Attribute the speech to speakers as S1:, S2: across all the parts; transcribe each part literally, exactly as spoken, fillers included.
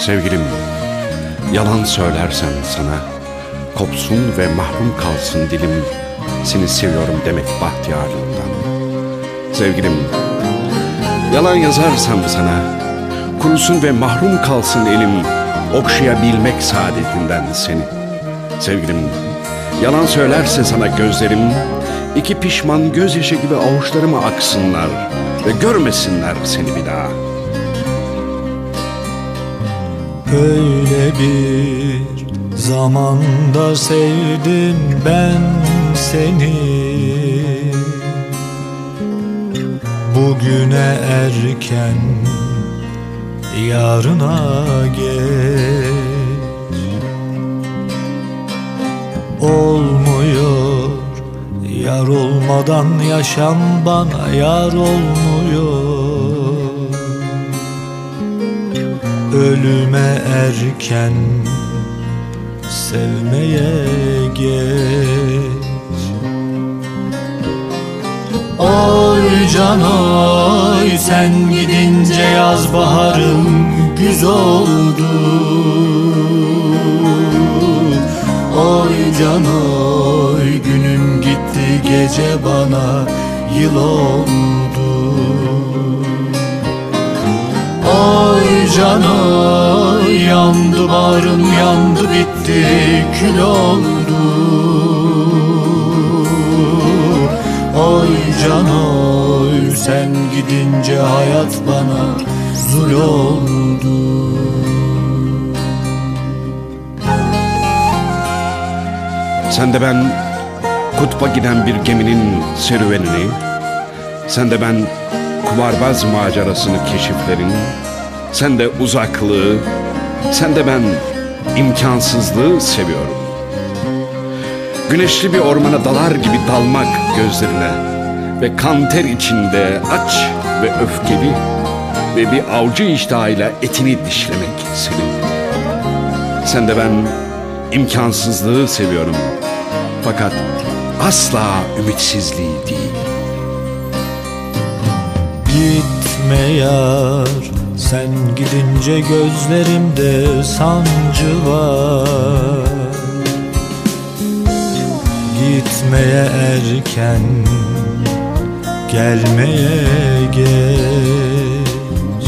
S1: Sevgilim, yalan söylersem sana, kopsun ve mahrum kalsın dilim, seni seviyorum demek bahtiyarlığından. Sevgilim, yalan yazarsam sana, kurusun ve mahrum kalsın elim, okşayabilmek saadetinden seni. Sevgilim, yalan söylerse sana gözlerim, iki pişman gözyaşı gibi avuçlarıma aksınlar ve görmesinler seni bir daha.
S2: Öyle bir zamanda sevdim ben seni, bugüne erken yarına geç. Olmuyor yar olmadan yaşam, bana yar olmuyor. Ölüme erken sevmeye geç. Oy can oy, sen gidince yaz baharım güz oldu. Oy can oy, günüm gitti gece bana yıl oldu. Oy can oy, yandı bağrım yandı bitti kül oldu. Oy can oy, sen gidince hayat bana zul oldu.
S1: Sen de ben kutba giden bir geminin serüvenini, sen de ben kumarbaz macerasını keşiflerin, sen de uzaklığı, sen de ben imkansızlığı seviyorum. Güneşli bir ormana dalar gibi dalmak gözlerine ve kan ter içinde aç ve öfkeli ve bir avcı iştahıyla etini dişlemek senin. Sen de ben imkansızlığı seviyorum, fakat asla ümitsizliği değil.
S2: Gitme yar, sen gidince gözlerimde sancı var. Gitmeye erken, gelmeye geç.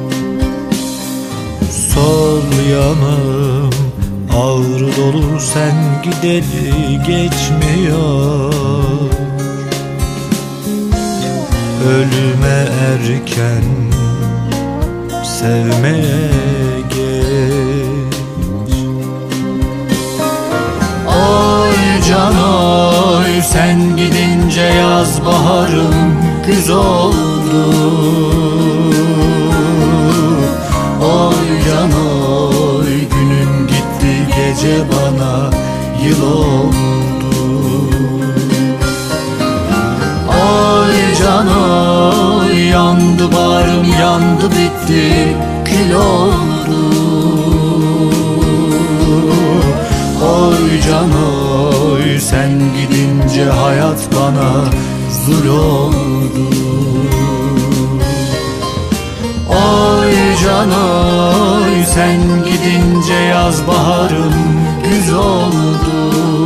S2: Sol yanım ağrı dolu, sen gideli geçmiyor. Ölüme erken sevmeye geç. Oy can oy, sen gidince yaz baharım güz oldu. Oy can oy, günüm gitti gece bana yıl oldu. Oy can oy, yandı bağrım yandı bitti kül oldu. Oy can oy, sen gidince hayat bana zul oldu. Oy can oy, sen gidince yaz baharım güz oldu.